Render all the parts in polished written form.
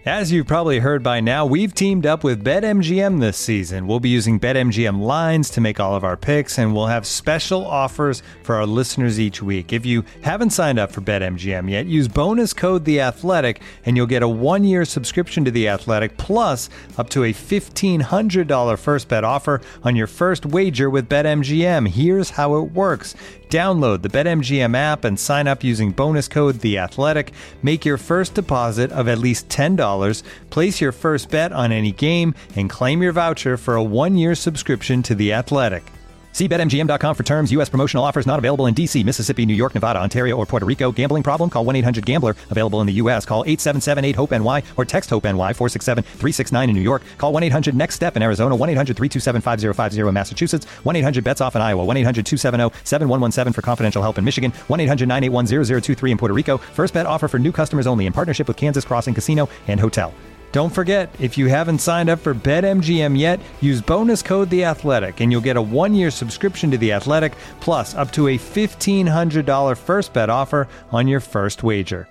As you've probably heard by now, we've teamed up with BetMGM this season. We'll be using BetMGM lines to make all of our picks, and we'll have special offers for our listeners each week. If you haven't signed up for BetMGM yet, use bonus code The Athletic, and you'll get a 1-year subscription to The Athletic, plus up to a $1,500 first bet offer on your first wager with BetMGM. Here's how it works. Download the BetMGM app and sign up using bonus code The Athletic. Make your first deposit of at least $10. Place your first bet on any game and claim your voucher for a 1-year subscription to The Athletic. See BetMGM.com for terms. U.S. promotional offers not available in D.C., Mississippi, New York, Nevada, Ontario, or Puerto Rico. Gambling problem? Call 1-800-GAMBLER. Available in the U.S. Call 877-8-HOPE-NY or text HOPE-NY 467-369 in New York. Call 1-800-NEXT-STEP in Arizona. 1-800-327-5050 in Massachusetts. 1-800-BETS-OFF in Iowa. 1-800-270-7117 for confidential help in Michigan. 1-800-981-0023 in Puerto Rico. First bet offer for new customers only in partnership with Kansas Crossing Casino and Hotel. Don't forget, if you haven't signed up for BetMGM yet, use bonus code The Athletic, and you'll get a 1-year subscription to The Athletic, plus up to a $1,500 first bet offer on your first wager.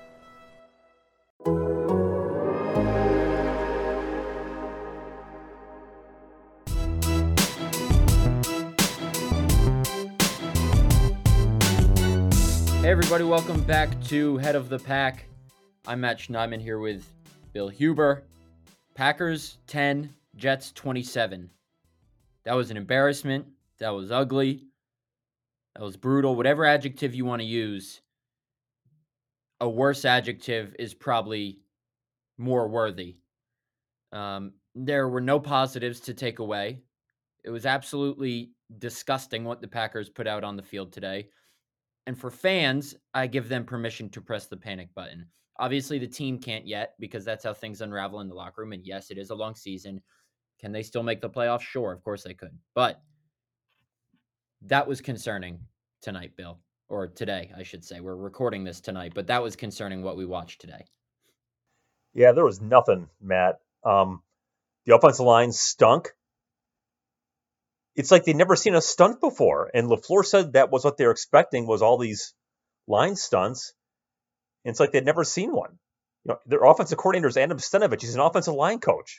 Hey everybody, welcome back to Head of the Pack. I'm Matt Schneidman here with Bill Huber. Packers 10, Jets 27. That was an embarrassment. That was ugly. That was brutal. Whatever adjective you want to use, a worse adjective is probably more worthy. There were no positives to take away. It was absolutely disgusting what the Packers put out on the field today. And for fans, I give them permission to press the panic button. Obviously, the team can't yet because that's how things unravel in the locker room. And yes, it is a long season. Can they still make the playoffs? Sure, of course they could. But that was concerning tonight, Bill. Or today, I should say. We're recording this tonight. But that was concerning what we watched today. Yeah, there was nothing, Matt. The offensive line stunk. It's like they'd never seen a stunt before. And LaFleur said that was what they were expecting, was all these line stunts. And it's like they'd never seen one. You know, their offensive coordinator is Adam Stenavich. He's an offensive line coach.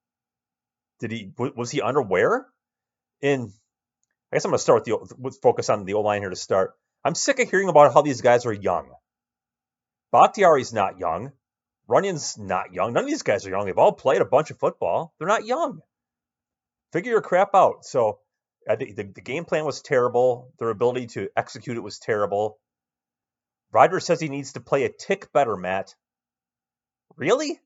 Was he unaware? And I guess I'm going to start with focus on the O-line here to start. I'm sick of hearing about how these guys are young. Bakhtiari's not young. Runyon's not young. None of these guys are young. They've all played a bunch of football. They're not young. Figure your crap out. So I think the game plan was terrible. Their ability to execute it was terrible. Rodgers says he needs to play a tick better, Matt. Really?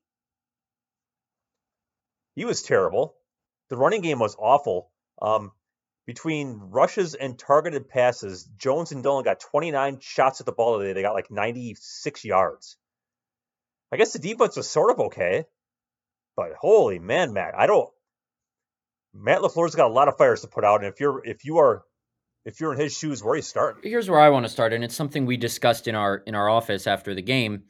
He was terrible. The running game was awful. Between rushes and targeted passes, Jones and Dillon got 29 shots at the ball today. They got like 96 yards. I guess the defense was sort of okay. But holy man, Matt, Matt LaFleur's got a lot of fires to put out, and if you're in his shoes, where are you starting? Here's where I want to start, and it's something we discussed in our office after the game.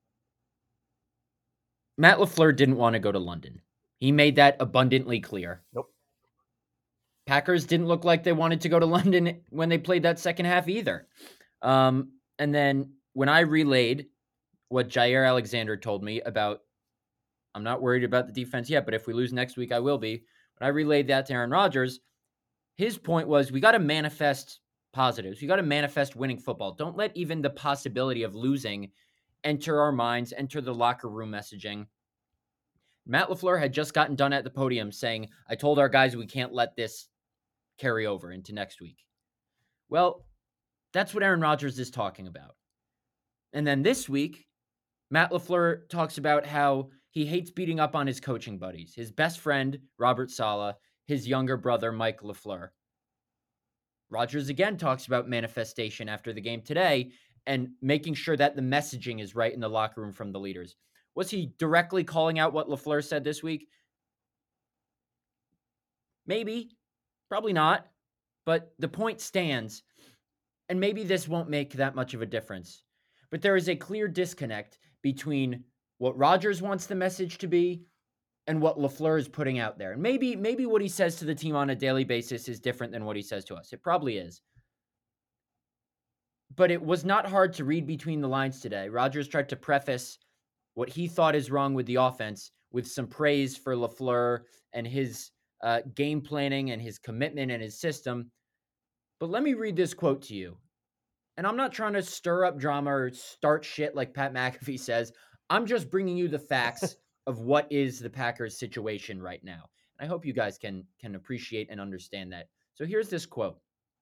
Matt LaFleur didn't want to go to London. He made that abundantly clear. Nope. Packers didn't look like they wanted to go to London when they played that second half either. And then when I relayed what Jair Alexander told me about, I'm not worried about the defense yet, but if we lose next week, I will be. When I relayed that to Aaron Rodgers, his point was, we got to manifest positives. We got to manifest winning football. Don't let even the possibility of losing enter our minds, enter the locker room messaging. Matt LaFleur had just gotten done at the podium saying, I told our guys we can't let this carry over into next week. Well, that's what Aaron Rodgers is talking about. And then this week, Matt LaFleur talks about how he hates beating up on his coaching buddies, his best friend, Robert Saleh, his younger brother, Mike LaFleur. Rodgers again talks about manifestation after the game today and making sure that the messaging is right in the locker room from the leaders. Was he directly calling out what LaFleur said this week? Maybe. Probably not. But the point stands. And maybe this won't make that much of a difference. But there is a clear disconnect between what Rodgers wants the message to be and what LaFleur is putting out there. And maybe what he says to the team on a daily basis is different than what he says to us. It probably is. But it was not hard to read between the lines today. Rodgers tried to preface what he thought is wrong with the offense with some praise for LaFleur and his game planning and his commitment and his system. But let me read this quote to you. And I'm not trying to stir up drama or start shit like Pat McAfee says. I'm just bringing you the facts of what is the Packers' situation right now. And I hope you guys can appreciate and understand that. So here's this quote.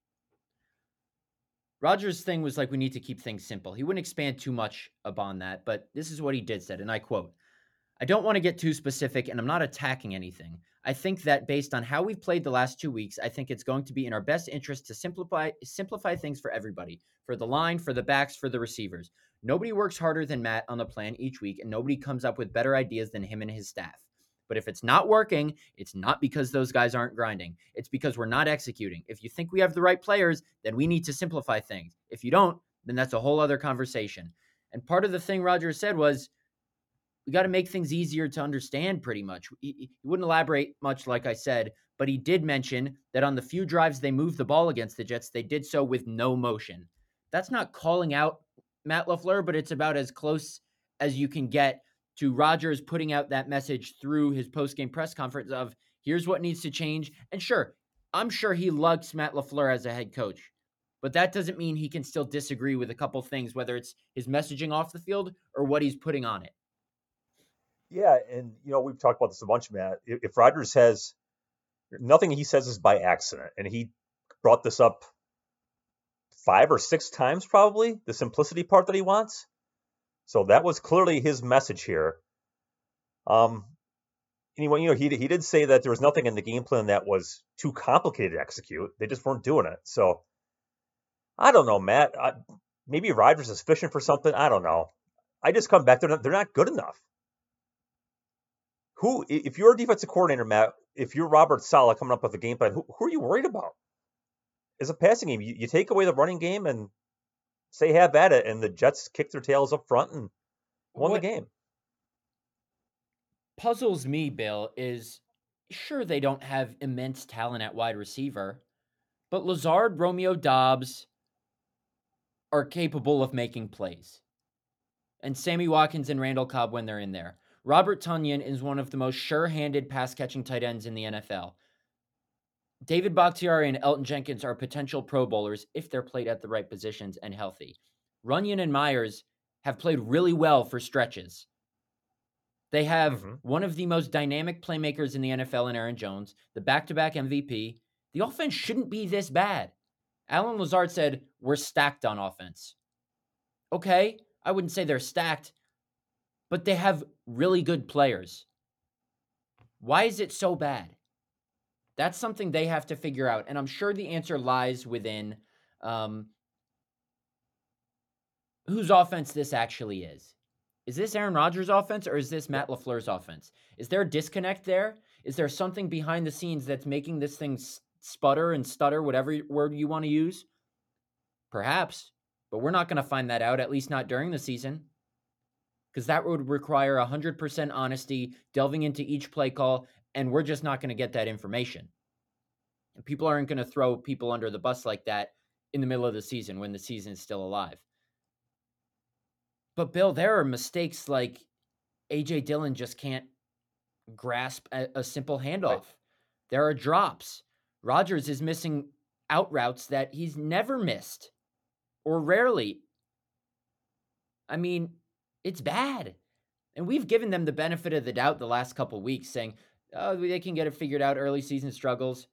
Rodgers' thing was like, we need to keep things simple. He wouldn't expand too much upon that, but this is what he did said, and I quote, I don't want to get too specific, and I'm not attacking anything. I think that based on how we've played the last 2 weeks, I think it's going to be in our best interest to simplify things for everybody, for the line, for the backs, for the receivers. Nobody works harder than Matt on the plan each week, and nobody comes up with better ideas than him and his staff. But if it's not working, it's not because those guys aren't grinding. It's because we're not executing. If you think we have the right players, then we need to simplify things. If you don't, then that's a whole other conversation. And part of the thing Rodgers said was, we got to make things easier to understand pretty much. He wouldn't elaborate much, like I said, but he did mention that on the few drives they moved the ball against the Jets, they did so with no motion. That's not calling out Matt LaFleur, but it's about as close as you can get to Rodgers putting out that message through his post-game press conference of, here's what needs to change. And sure, I'm sure he likes Matt LaFleur as a head coach, but that doesn't mean he can still disagree with a couple things, whether it's his messaging off the field or what he's putting on it. Yeah, and we've talked about this a bunch, Matt. If Rodgers has nothing he says is by accident, and he brought this up 5 or 6 times probably, the simplicity part that he wants. So that was clearly his message here. Anyway, he did say that there was nothing in the game plan that was too complicated to execute. They just weren't doing it. So I don't know, Matt. Maybe Rodgers is fishing for something. I don't know. I just come back. They're not good enough. If you're a defensive coordinator, Matt, if you're Robert Saleh coming up with a game plan, who are you worried about? It's a passing game. You take away the running game and say have at it, and the Jets kicked their tails up front and won the game. Puzzles me, Bill, is sure they don't have immense talent at wide receiver, but Lazard, Romeo Doubs are capable of making plays. And Sammy Watkins and Randall Cobb when they're in there. Robert Tonyan is one of the most sure-handed pass-catching tight ends in the NFL. David Bakhtiari and Elton Jenkins are potential Pro Bowlers if they're played at the right positions and healthy. Runyon and Myers have played really well for stretches. They have one of the most dynamic playmakers in the NFL in Aaron Jones, the back-to-back MVP. The offense shouldn't be this bad. Alan Lazard said, we're stacked on offense. Okay, I wouldn't say they're stacked, but they have really good players. Why is it so bad? That's something they have to figure out, and I'm sure the answer lies within whose offense this actually is. Is this Aaron Rodgers' offense, or is this Matt LaFleur's offense? Is there a disconnect there? Is there something behind the scenes that's making this thing sputter and stutter, whatever word you want to use? Perhaps, but we're not going to find that out, at least not during the season, because that would require 100% honesty, delving into each play call, and we're just not going to get that information. And people aren't going to throw people under the bus like that in the middle of the season when the season is still alive. But, Bill, there are mistakes like A.J. Dillon just can't grasp a simple handoff. Right. There are drops. Rodgers is missing out routes that he's never missed, or rarely. I mean, it's bad. And we've given them the benefit of the doubt the last couple of weeks, saying, oh, they can get it figured out, early season struggles.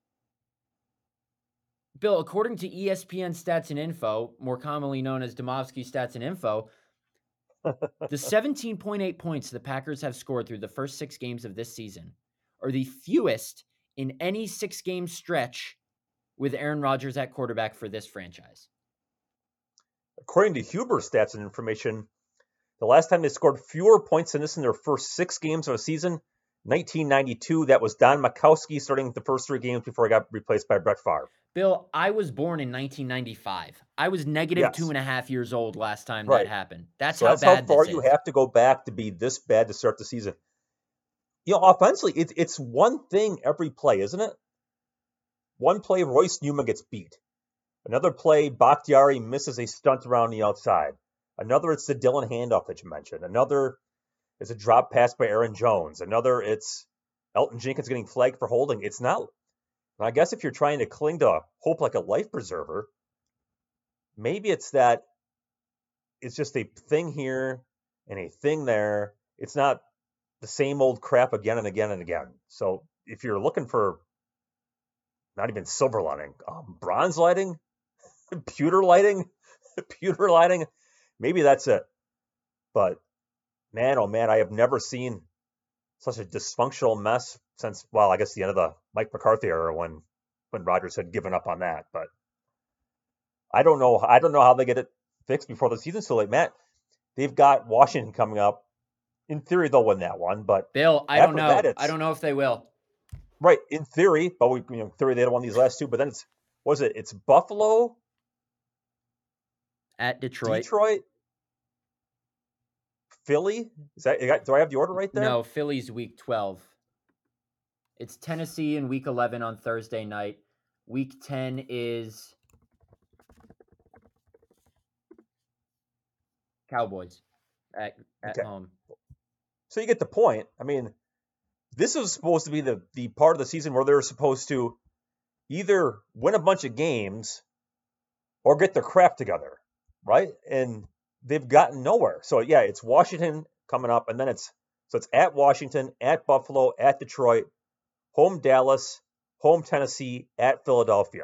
Bill, according to ESPN Stats and Info, more commonly known as Demovsky Stats and Info, the 17.8 points the Packers have scored through the first 6 games of this season are the fewest in any 6-game stretch with Aaron Rodgers at quarterback for this franchise. According to Huber Stats and Information, the last time they scored fewer points than this in their first 6 games of a season, 1992, that was Don Majkowski starting the first 3 games before he got replaced by Brett Favre. Bill, I was born in 1995. I was negative 2.5 years old last time that happened. That's how far you have to go back to be this bad to start the season. Offensively, it's one thing every play, isn't it? One play, Royce Newman gets beat. Another play, Bakhtiari misses a stunt around the outside. Another, it's the Dillon handoff that you mentioned. Another, it's a drop pass by Aaron Jones. Another, it's Elton Jenkins getting flagged for holding. It's not. I guess if you're trying to cling to hope like a life preserver, maybe it's that it's just a thing here and a thing there. It's not the same old crap again and again and again. So if you're looking for not even silver lining, bronze lighting, pewter lighting, pewter lighting, maybe that's it. But man, oh man, I have never seen such a dysfunctional mess since, well, I guess the end of the Mike McCarthy era when Rodgers had given up on that. But I don't know how they get it fixed before the season's so late. Matt, they've got Washington coming up. In theory, they'll win that one, but Bill, I don't know. I don't know if they will. Right, in theory, but in theory they'd have won these last two. But then it's Buffalo at Detroit, Philly. Is that, do I have the order right there? No, Philly's week 12. It's Tennessee in week 11 on Thursday night. Week 10 is Cowboys at home. So you get the point. I mean, this is supposed to be the part of the season where they're supposed to either win a bunch of games or get their crap together, right? And they've gotten nowhere. So yeah, it's Washington coming up, and then it's at Washington, at Buffalo, at Detroit, home Dallas, home Tennessee, at Philadelphia.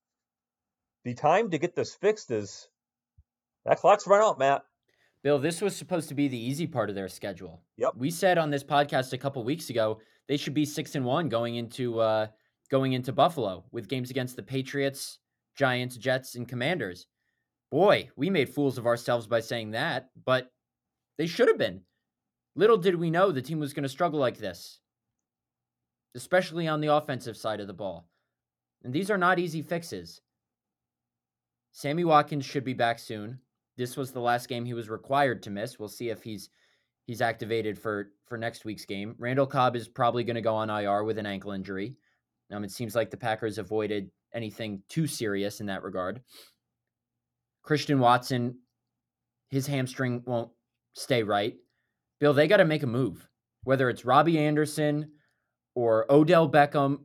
The time to get this fixed is that clock's run out, Matt. Bill, this was supposed to be the easy part of their schedule. Yep. We said on this podcast a couple weeks ago they should be 6-1 going into Buffalo with games against the Patriots, Giants, Jets, and Commanders. Boy, we made fools of ourselves by saying that, but they should have been. Little did we know the team was going to struggle like this, especially on the offensive side of the ball. And these are not easy fixes. Sammy Watkins should be back soon. This was the last game he was required to miss. We'll see if he's activated for next week's game. Randall Cobb is probably going to go on IR with an ankle injury. It seems like the Packers avoided anything too serious in that regard. Christian Watson, his hamstring won't stay right. Bill, they got to make a move. Whether it's Robbie Anderson or Odell Beckham,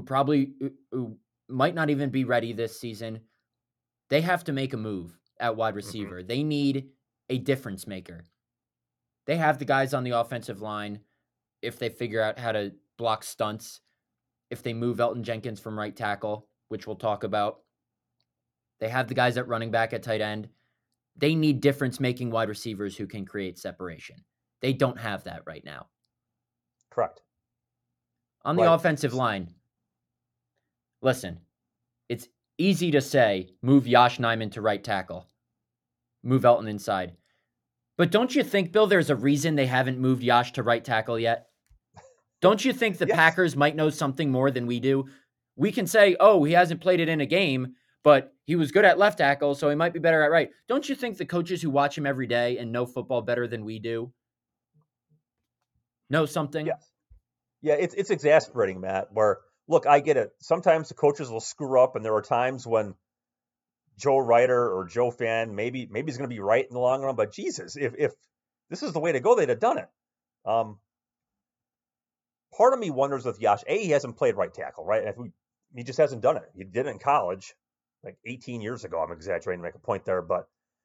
who might not even be ready this season, they have to make a move at wide receiver. Mm-hmm. They need a difference maker. They have the guys on the offensive line if they figure out how to block stunts, if they move Elton Jenkins from right tackle, which we'll talk about. They have the guys at running back, at tight end. They need difference-making wide receivers who can create separation. They don't have that right now. Correct. On the offensive line, listen, it's easy to say, move Yosh Nijman to right tackle. Move Elton inside. But don't you think, Bill, there's a reason they haven't moved Yosh to right tackle yet? Don't you think the Packers might know something more than we do? We can say, oh, he hasn't played it in a game, but he was good at left tackle, so he might be better at right. Don't you think the coaches who watch him every day and know football better than we do know something? Yes. Yeah, it's exasperating, Matt, where, look, I get it. Sometimes the coaches will screw up, and there are times when Joe Ryder or Joe Fan, maybe he's going to be right in the long run, but Jesus, if this is the way to go, they'd have done it. Part of me wonders with Yosh, he hasn't played right tackle, right? And he just hasn't done it. He did it in college, like 18 years ago. I'm exaggerating to make a point there, but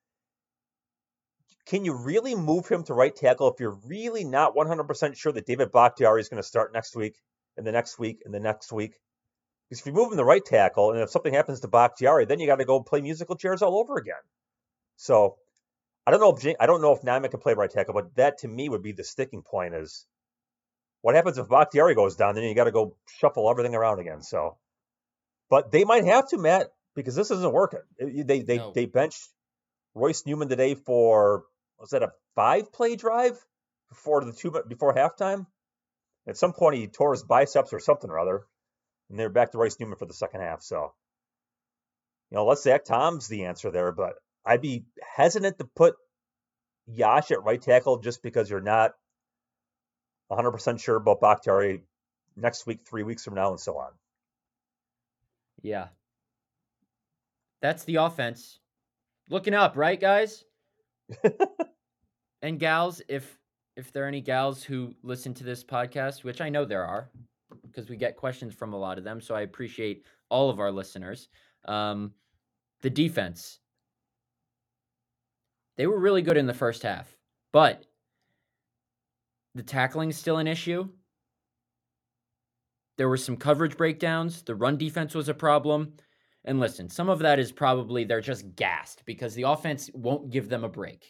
can you really move him to right tackle if you're really not 100% sure that David Bakhtiari is going to start next week, and the next week, and the next week? Because if you move him to right tackle, and if something happens to Bakhtiari, then you got to go play musical chairs all over again. So I don't know if Nijman can play right tackle, but that to me would be the sticking point. Is what happens if Bakhtiari goes down? Then you got to go shuffle everything around again. So, but they might have to, Matt, because this isn't working. They benched Royce Newman today for, was that a 5-play drive before halftime? At some point he tore his biceps or something or other, and they're back to Royce Newman for the second half. So, let's say Tom's the answer there, but I'd be hesitant to put Yosh at right tackle just because you're not 100% sure about Bakhtiari next week, 3 weeks from now, and so on. Yeah. That's the offense. Looking up, right, guys? And gals, if if there are any gals who listen to this podcast, which I know there are, because we get questions from a lot of them, so I appreciate all of our listeners. The defense, they were really good in the first half, but the tackling is still an issue. There were some coverage breakdowns. The run defense was a problem. And listen, some of that is probably they're just gassed because the offense won't give them a break.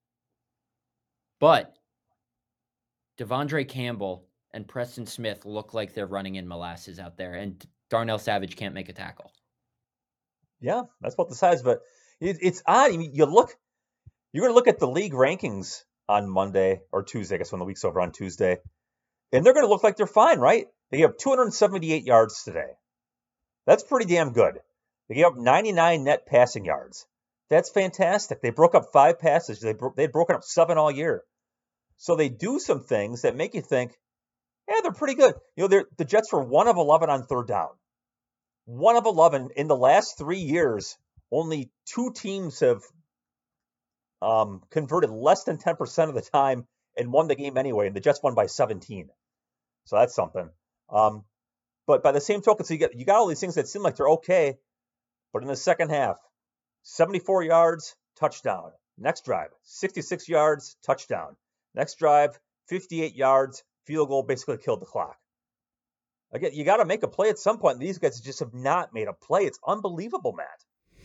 But Devondre Campbell and Preston Smith look like they're running in molasses out there, and Darnell Savage can't make a tackle. Yeah, that's about the size, but it's odd. I mean, you're going to look at the league rankings on Monday or Tuesday, I guess when the week's over on Tuesday, and they're going to look like they're fine, right? They have 278 yards today. That's pretty damn good. They gave up 99 net passing yards. That's fantastic. They broke up 5 passes. They'd broken up 7 all year. So they do some things that make you think, yeah, they're pretty good. The Jets were 1 of 11 on third down. 1 of 11 in the last 3 years. Only 2 teams have converted less than 10% of the time and won the game anyway. And the Jets won by 17. So that's something. But by the same token, so you got all these things that seem like they're okay. But in the second half, 74 yards, touchdown. Next drive, 66 yards, touchdown. Next drive, 58 yards, field goal, basically killed the clock. Again, you got to make a play at some point. These guys just have not made a play. It's unbelievable, Matt.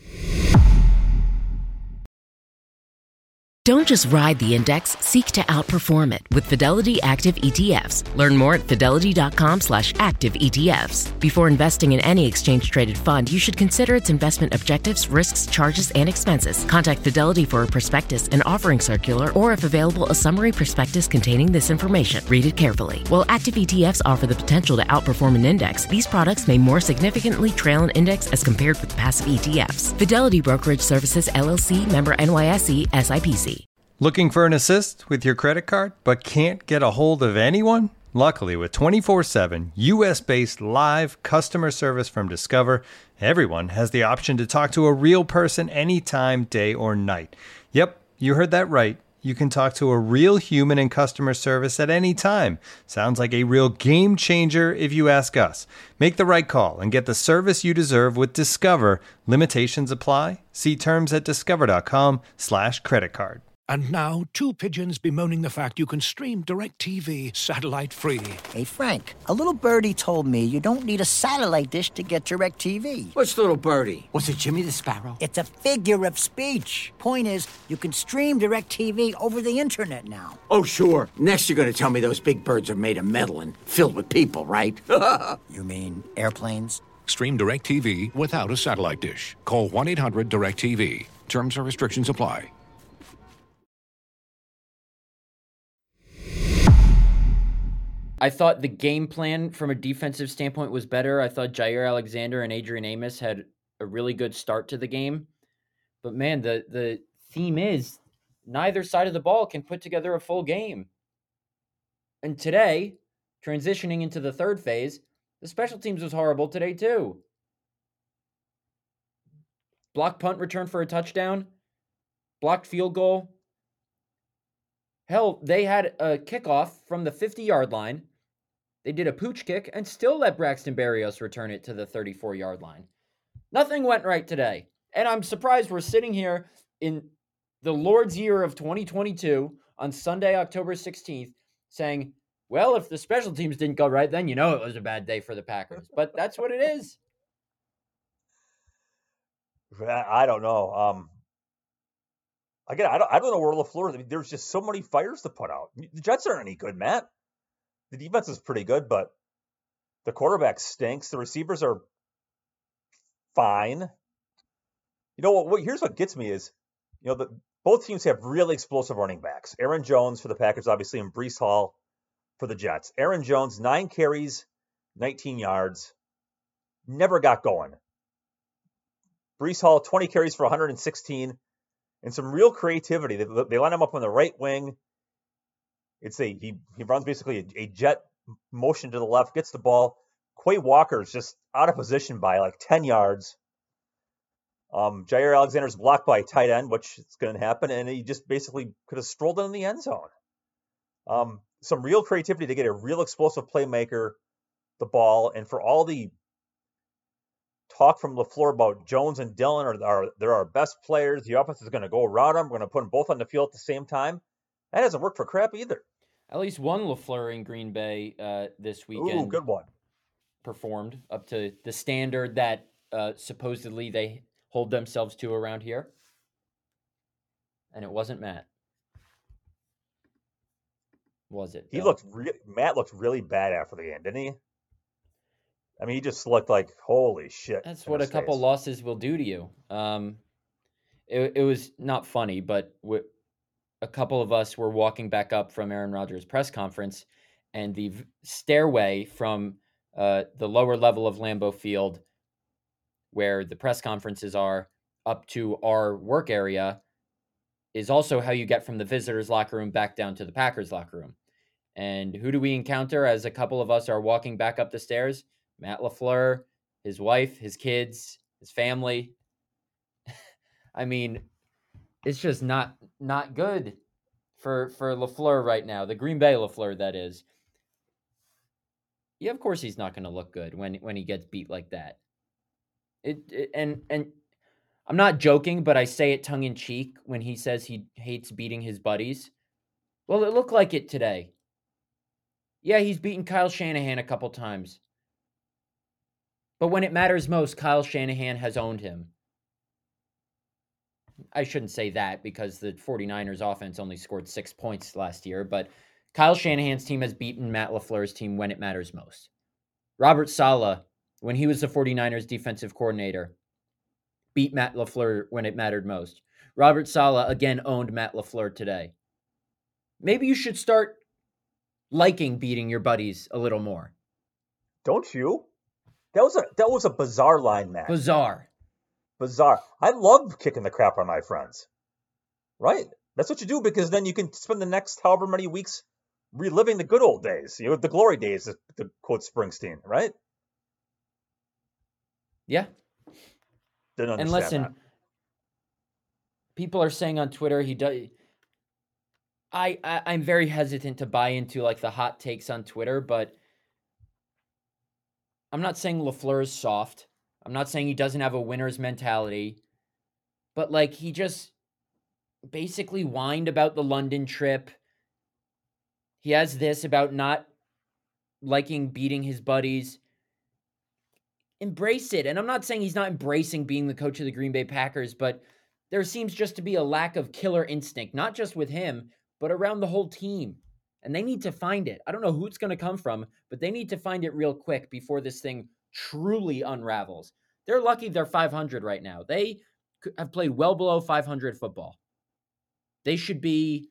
Don't just ride the index, seek to outperform it with Fidelity Active ETFs. Learn more at fidelity.com/active ETFs. Before investing in any exchange-traded fund, you should consider its investment objectives, risks, charges, and expenses. Contact Fidelity for a prospectus, an offering circular, or if available, a summary prospectus containing this information. Read it carefully. While active ETFs offer the potential to outperform an index, these products may more significantly trail an index as compared with passive ETFs. Fidelity Brokerage Services, LLC, member NYSE, SIPC. Looking for an assist with your credit card, but can't get a hold of anyone? Luckily, with 24/7 U.S.-based live customer service from Discover, everyone has the option to talk to a real person anytime, day or night. Yep, you heard that right. You can talk to a real human in customer service at any time. Sounds like a real game changer if you ask us. Make the right call and get the service you deserve with Discover. Limitations apply. See terms at discover.com/creditcard. And now, 2 pigeons bemoaning the fact you can stream DirecTV satellite-free. Hey, Frank, a little birdie told me you don't need a satellite dish to get DirecTV. Which little birdie? Was it Jimmy the Sparrow? It's a figure of speech. Point is, you can stream DirecTV over the internet now. Oh, sure. Next you're going to tell me those big birds are made of metal and filled with people, right? You mean airplanes? Stream DirecTV without a satellite dish. Call 1-800-DirecTV. Terms and restrictions apply. I thought the game plan from a defensive standpoint was better. I thought Jair Alexander and Adrian Amos had a really good start to the game. But man, the theme is neither side of the ball can put together a full game. And today, transitioning into the third phase, the special teams was horrible today too. Blocked punt return for a touchdown. Blocked field goal. Hell, they had a kickoff from the 50-yard line. They did a pooch kick and still let Braxton Berrios return it to the 34-yard line. Nothing went right today. And I'm surprised we're sitting here in the Lord's year of 2022 on Sunday, October 16th, saying, well, if the special teams didn't go right, then you know it was a bad day for the Packers. But that's what it is. I don't know. Again, I don't know where LaFleur. I mean, there's just so many fires to put out. The Jets aren't any good, Matt. The defense is pretty good, but the quarterback stinks. The receivers are fine. You know what? Here's what gets me is, both teams have really explosive running backs. Aaron Jones for the Packers, obviously, and Breece Hall for the Jets. Aaron Jones, 9 carries, 19 yards, never got going. Breece Hall, 20 carries for 116. And some real creativity. They line him up on the right wing. He runs basically a jet motion to the left, gets the ball. Quay Walker's just out of position by like 10 yards. Jair Alexander's blocked by a tight end, which is going to happen, and he just basically could have strolled in the end zone. Some real creativity to get a real explosive playmaker the ball, and for all the talk from LaFleur about Jones and Dillon they're our best players. The offense is going to go around them. We're going to put them both on the field at the same time. That hasn't worked for crap either. At least one LaFleur in Green Bay this weekend. Ooh, good one. Performed up to the standard that supposedly they hold themselves to around here. And it wasn't Matt. Was it? Matt looked really bad after the game, didn't he? I mean, he just looked like, holy shit. That's what a couple losses will do to you. It was not funny, but a couple of us were walking back up from Aaron Rodgers' press conference, and the stairway from the lower level of Lambeau Field, where the press conferences are, up to our work area, is also how you get from the visitors' locker room back down to the Packers' locker room. And who do we encounter as a couple of us are walking back up the stairs? Matt LaFleur, his wife, his kids, his family. I mean, it's just not good for LaFleur right now. The Green Bay LaFleur, that is. Yeah, of course he's not going to look good when he gets beat like that. And I'm not joking, but I say it tongue in cheek when he says he hates beating his buddies. Well, it looked like it today. Yeah, he's beaten Kyle Shanahan a couple times. But when it matters most, Kyle Shanahan has owned him. I shouldn't say that because the 49ers offense only scored 6 points last year, but Kyle Shanahan's team has beaten Matt LaFleur's team when it matters most. Robert Saleh, when he was the 49ers defensive coordinator, beat Matt LaFleur when it mattered most. Robert Saleh again owned Matt LaFleur today. Maybe you should start liking beating your buddies a little more. Don't you? That was a bizarre line, Matt. Bizarre. I love kicking the crap out of my friends. Right? That's what you do, because then you can spend the next however many weeks reliving the good old days, the glory days, to quote Springsteen, right? Yeah. Didn't understand and listen, that. People are saying on Twitter he does. I'm very hesitant to buy into like the hot takes on Twitter, but I'm not saying LaFleur is soft. I'm not saying he doesn't have a winner's mentality, but like he just basically whined about the London trip. He has this about not liking beating his buddies. Embrace it. And I'm not saying he's not embracing being the coach of the Green Bay Packers, but there seems just to be a lack of killer instinct, not just with him, but around the whole team. And they need to find it. I don't know who it's going to come from, but they need to find it real quick before this thing truly unravels. They're lucky they're 500 right now. They have played well below 500 football. They should be,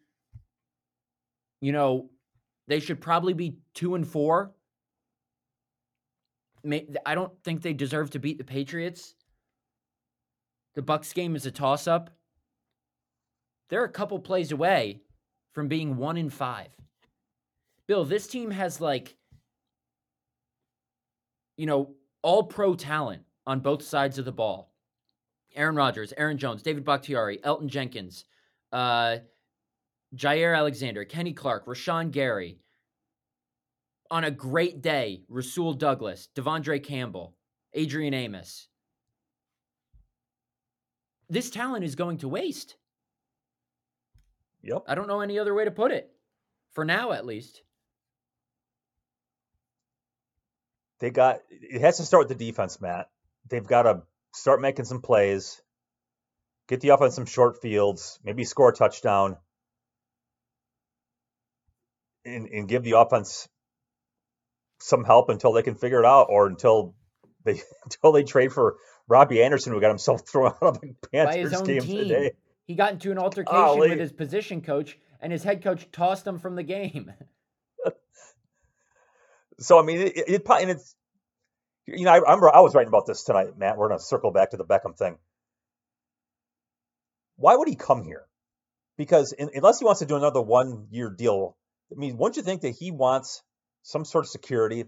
they should probably be 2-4. I don't think they deserve to beat the Patriots. The Bucs game is a toss-up. They're a couple plays away from being 1-5. Bill, this team has all pro talent on both sides of the ball. Aaron Rodgers, Aaron Jones, David Bakhtiari, Elton Jenkins, Jair Alexander, Kenny Clark, Rashawn Gary. On a great day, Rasul Douglas, Devondre Campbell, Adrian Amos. This talent is going to waste. Yep. I don't know any other way to put it. For now, at least. It has to start with the defense, Matt. They've got to start making some plays, get the offense some short fields, maybe score a touchdown, and give the offense some help until they can figure it out, or until they trade for Robbie Anderson, who got himself thrown out of the Panthers game today. He got into an altercation with his position coach, and his head coach tossed him from the game. So I mean, I remember I was writing about this tonight, Matt. We're going to circle back to the Beckham thing. Why would he come here? Because unless he wants to do another 1-year deal, I mean, wouldn't you think that he wants some sort of security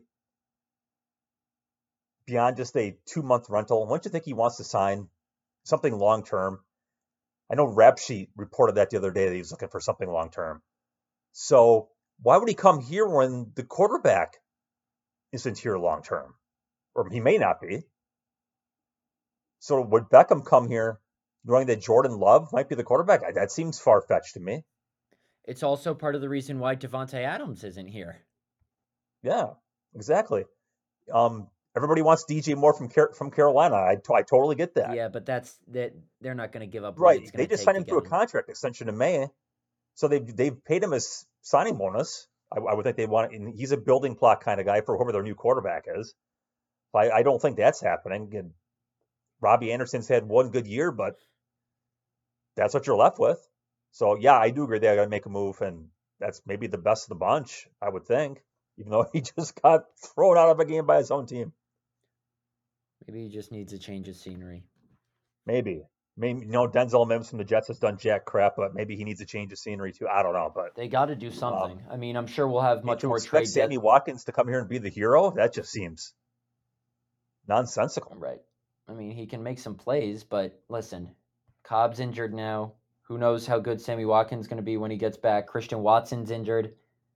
beyond just a 2-month rental? Wouldn't you think he wants to sign something long term? I know Rap Sheet reported that the other day that he was looking for something long term. So why would he come here when the quarterback isn't here long term? Or he may not be. So would Beckham come here knowing that Jordan Love might be the quarterback? That seems far-fetched to me. It's also part of the reason why Devontae Adams isn't here. Yeah, exactly. Everybody wants DJ Moore from Carolina. I totally get that. Yeah, but that's that they're not going to give up. Right. What it's They gonna just take signed to him get to a contract extension in May, so they've paid him his signing bonus. I would think they want, and he's a building block kind of guy for whoever their new quarterback is. I don't think that's happening. And Robbie Anderson's had one good year, but that's what you're left with. So yeah, I do agree they got to make a move, and that's maybe the best of the bunch, I would think, even though he just got thrown out of a game by his own team. Maybe he just needs a change of scenery. Maybe, Denzel Mims from the Jets has done jack crap, but maybe he needs a change of scenery too. I don't know, but They got to do something. I mean, I'm sure we'll have much to more expect trade Sammy Watkins to come here and be the hero, that just seems nonsensical. Right. I mean, he can make some plays, but listen, Cobb's injured now. Who knows how good Sammy Watkins is going to be when he gets back? Christian Watson's injured.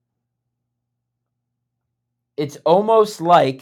It's almost like,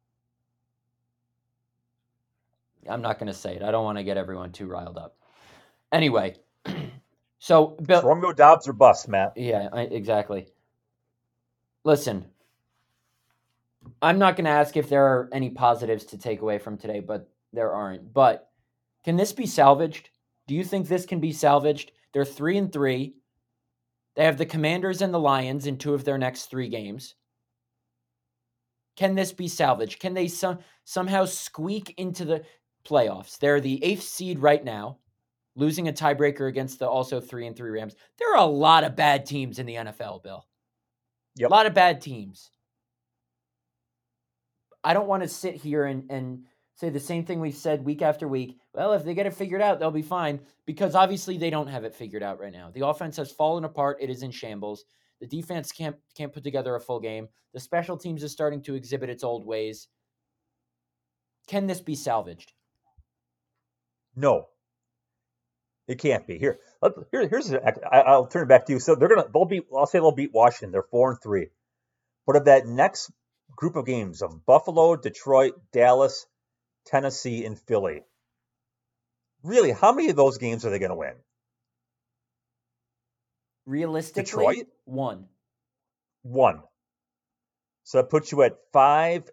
I'm not going to say it. I don't want to get everyone too riled up. Anyway, so Bill, It's Romeo Dobbs or bust, Matt. Yeah, exactly. Listen, I'm not going to ask if there are any positives to take away from today, but there aren't. But can this be salvaged? Do you think this can be salvaged? They're 3-3. They have the Commanders and the Lions in 2 of their next 3 games. Can this be salvaged? Can they somehow squeak into the playoffs? They're the 8th seed right now, losing a tiebreaker against the also 3-3 Rams. There are a lot of bad teams in the NFL, Bill. Yep. A lot of bad teams. I don't want to sit here and say the same thing we've said week after week. Well, if they get it figured out, they'll be fine, because obviously they don't have it figured out right now. The offense has fallen apart. It is in shambles. The defense can't put together a full game. The special teams is starting to exhibit its old ways. Can this be salvaged? No, it can't be. I'll turn it back to you. So they'll beat Washington. They're 4-3. But of that next group of games of Buffalo, Detroit, Dallas, Tennessee, and Philly, really, how many of those games are they going to win? Realistically, Detroit? 1. So that puts you at 5-6.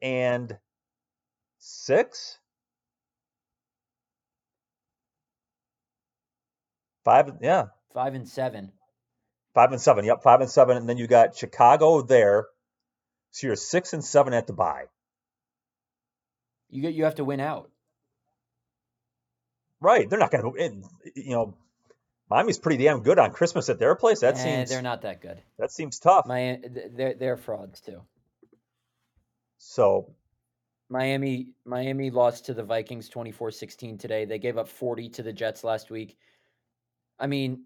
5, yeah. 5-7. 5-7. Yep, 5-7, and then you got Chicago there. So you're 6-7 at the bye. You have to win out. Right, they're not going to. Miami's pretty damn good on Christmas at their place. They're not that good. That seems tough. They're frauds too. So Miami lost to the Vikings 24-16 today. They gave up 40 to the Jets last week. I mean,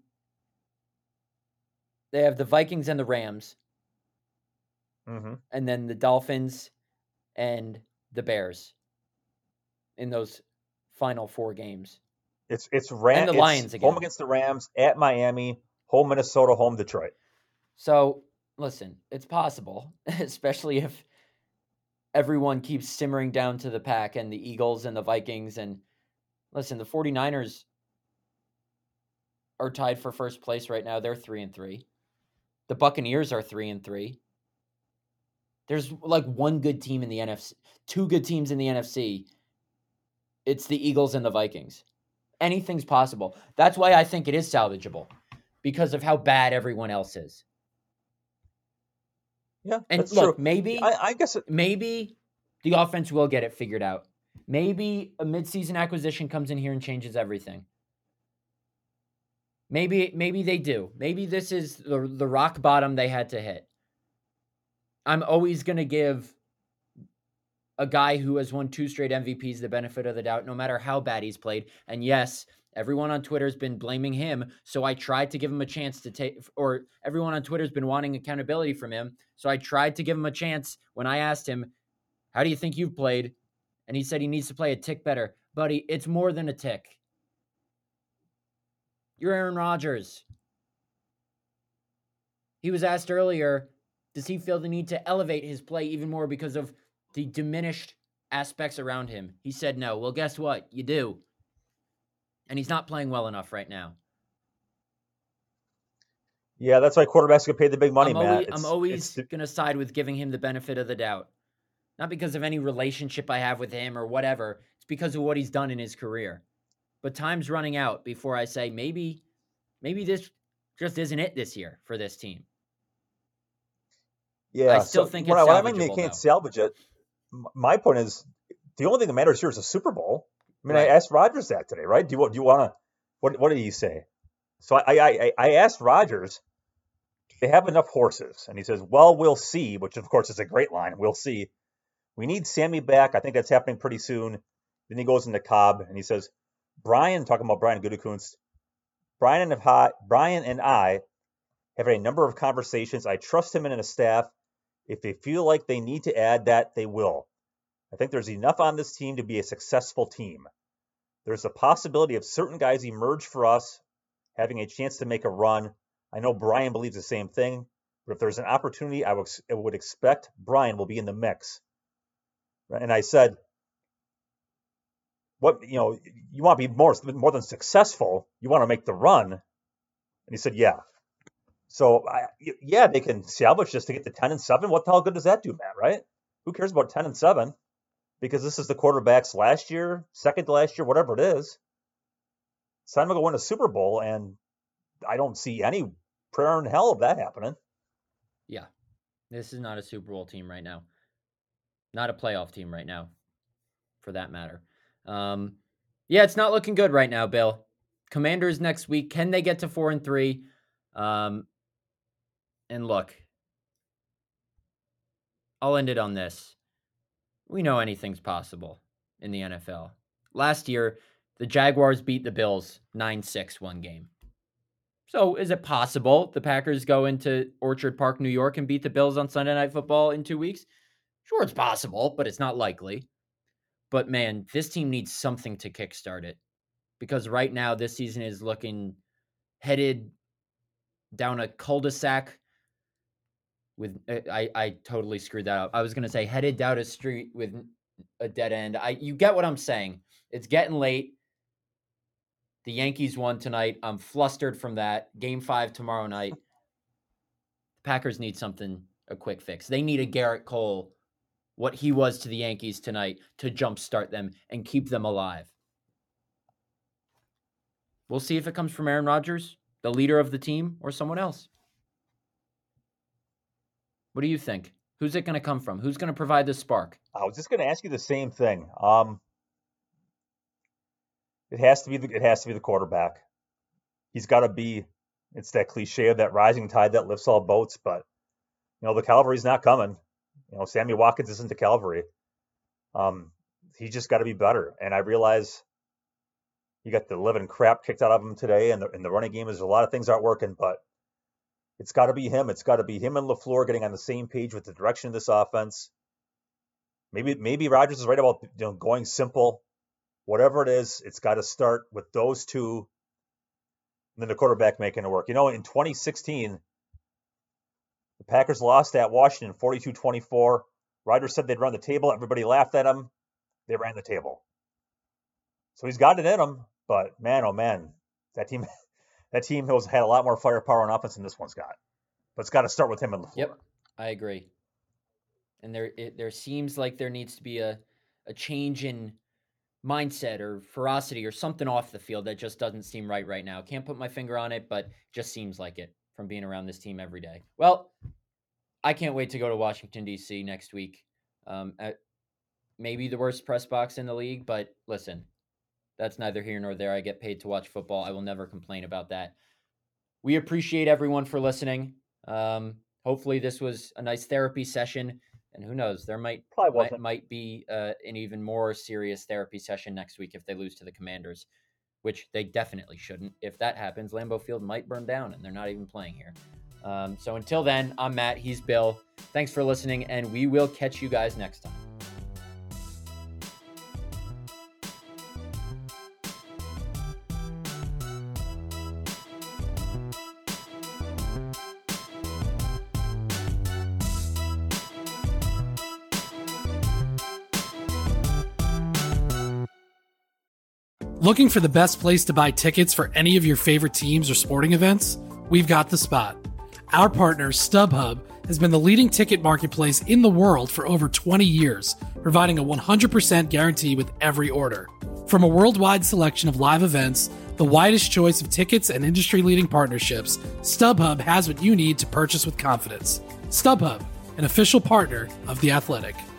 they have the Vikings and the Rams. Mm-hmm. And then the Dolphins and the Bears in those final 4 games. It's Rams and the Lions again. Home against the Rams, at Miami, home Minnesota, home Detroit. So, listen, it's possible, especially if everyone keeps simmering down to the pack and the Eagles and the Vikings. And listen, the 49ers are tied for first place right now. They're 3-3. The Buccaneers are 3-3. There's like one good team in the NFC, 2 good teams in the NFC. It's the Eagles and the Vikings. Anything's possible. That's why I think it is salvageable, because of how bad everyone else is. Yeah, and that's look, true. maybe I guess maybe the offense will get it figured out. Maybe a midseason acquisition comes in here and changes everything. Maybe they do. Maybe this is the rock bottom they had to hit. I'm always going to give a guy who has won 2 straight MVPs the benefit of the doubt, no matter how bad he's played. And yes, everyone on Twitter has been blaming him, so I tried to give him a chance to take, or everyone on Twitter has been wanting accountability from him, so I tried to give him a chance when I asked him, how do you think you've played? And he said he needs to play a tick better. Buddy, it's more than a tick. You're Aaron Rodgers. He was asked earlier, Does he feel the need to elevate his play even more because of the diminished aspects around him? He said no. Well, guess what? You do. And he's not playing well enough right now. Yeah, that's why quarterbacks get paid the big money, Matt. I'm always going to side with giving him the benefit of the doubt. Not because of any relationship I have with him or whatever. It's because of what he's done in his career. But time's running out before I say maybe this just isn't it this year for this team. Yeah, I still think it's what I mean, salvageable, they can't though. salvage it. My point is, the only thing that matters here is a Super Bowl. I mean, Right. I asked Rodgers that today, right? Do you want to? What did he say? So I asked Rodgers, do they have enough horses? And he says, well, we'll see. Which of course is a great line. We'll see. We need Sammy back. I think that's happening pretty soon. Then he goes into Cobb and he says, Brian, talking about Brian Gutekunst, Brian and I have had a number of conversations. I trust him and his staff. If they feel like they need to add that, they will. I think there's enough on this team to be a successful team. There's a possibility of certain guys emerge for us having a chance to make a run. I know Brian believes the same thing, but if there's an opportunity, I would expect Brian will be in the mix. And I said, "What you want to be more than successful? You want to make the run?" And he said, "Yeah." So they can salvage just to get to 10-7. What the hell good does that do, Matt? Right? Who cares about 10-7? Because this is the quarterback's last year, second to last year, whatever it is. It's time to go win a Super Bowl, and I don't see any prayer in hell of that happening. Yeah. This is not a Super Bowl team right now. Not a playoff team right now, for that matter. Yeah, it's not looking good right now, Bill. Commanders next week. Can they get to 4-3? And look, I'll end it on this. We know anything's possible in the NFL. Last year, the Jaguars beat the Bills 9-6 one game. So is it possible the Packers go into Orchard Park, New York and beat the Bills on Sunday Night Football in 2 weeks? Sure, it's possible, but it's not likely. But man, this team needs something to kickstart it. Because right now, this season is looking headed down a cul-de-sac with, I totally screwed that up. I was going to say headed down a street with a dead end. You get what I'm saying. It's getting late. The Yankees won tonight. I'm flustered from that. Game 5 tomorrow night. The Packers need something, a quick fix. They need a Garrett Cole, what he was to the Yankees tonight, to jumpstart them and keep them alive. We'll see if it comes from Aaron Rodgers, the leader of the team, or someone else. What do you think? Who's it going to come from? Who's going to provide the spark? I was just going to ask you the same thing. It has to be the quarterback. He's got to be. It's that cliche of that rising tide that lifts all boats. But the cavalry's not coming. Sammy Watkins isn't the cavalry. He's just got to be better. And I realize you got the living crap kicked out of him today, and the running game is a lot of things aren't working, but it's got to be him. It's got to be him and LaFleur getting on the same page with the direction of this offense. Maybe Rodgers is right about going simple. Whatever it is, it's got to start with those two, and then the quarterback making it work. In 2016, the Packers lost at Washington 42-24. Rodgers said they'd run the table. Everybody laughed at him. They ran the table. So he's got it in him, but man, oh man, that team has had a lot more firepower on offense than this one's got. But it's got to start with him and LaFleur. Yep, I agree. And there seems like there needs to be a change in mindset or ferocity or something off the field that just doesn't seem right now. Can't put my finger on it, but just seems like it from being around this team every day. Well, I can't wait to go to Washington, D.C. next week. At maybe the worst press box in the league, but listen, that's neither here nor there. I get paid to watch football. I will never complain about that. We appreciate everyone for listening. Hopefully this was a nice therapy session. And who knows, there might be an even more serious therapy session next week if they lose to the Commanders, which they definitely shouldn't. If that happens, Lambeau Field might burn down, and they're not even playing here. So until then, I'm Matt. He's Bill. Thanks for listening, and we will catch you guys next time. Looking for the best place to buy tickets for any of your favorite teams or sporting events? We've got the spot. Our partner, StubHub, has been the leading ticket marketplace in the world for over 20 years, providing a 100% guarantee with every order. From a worldwide selection of live events, the widest choice of tickets and industry-leading partnerships, StubHub has what you need to purchase with confidence. StubHub, an official partner of The Athletic.